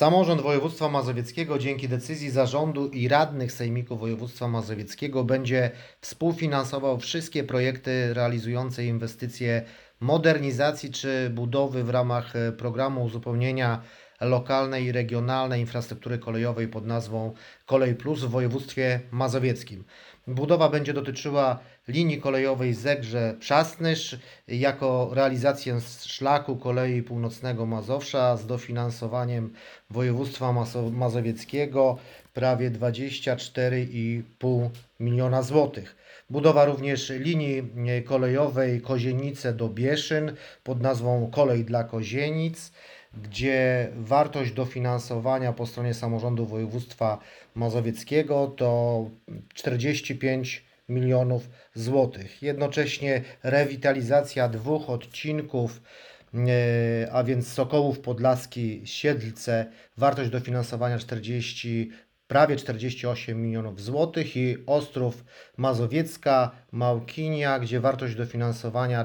Samorząd Województwa Mazowieckiego dzięki decyzji zarządu i radnych Sejmiku Województwa Mazowieckiego będzie współfinansował wszystkie projekty realizujące inwestycje modernizacji czy budowy w ramach programu uzupełnienia lokalnej i regionalnej infrastruktury kolejowej pod nazwą Kolej Plus w województwie mazowieckim. Budowa będzie dotyczyła linii kolejowej Zegrze-Przasnysz jako realizację szlaku kolei północnego Mazowsza z dofinansowaniem województwa mazowieckiego prawie 24,5 miliona złotych. Budowa również linii kolejowej Kozienice do Bieszyn pod nazwą Kolej dla Kozienic, gdzie wartość dofinansowania po stronie samorządu województwa mazowieckiego to 45 milionów złotych. Jednocześnie rewitalizacja dwóch odcinków, a więc Sokołów Podlaski, Siedlce, wartość dofinansowania prawie 48 milionów złotych i Ostrów Mazowiecka, Małkinia, gdzie wartość dofinansowania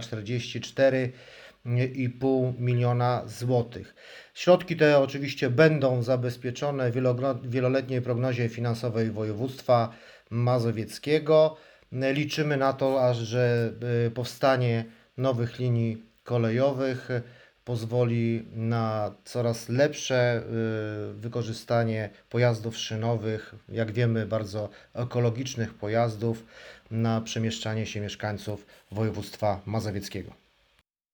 44,5 miliona złotych. Środki te oczywiście będą zabezpieczone w wieloletniej prognozie finansowej województwa mazowieckiego. Liczymy na to, że powstanie nowych linii kolejowych pozwoli na coraz lepsze wykorzystanie pojazdów szynowych, jak wiemy, bardzo ekologicznych pojazdów na przemieszczanie się mieszkańców województwa mazowieckiego.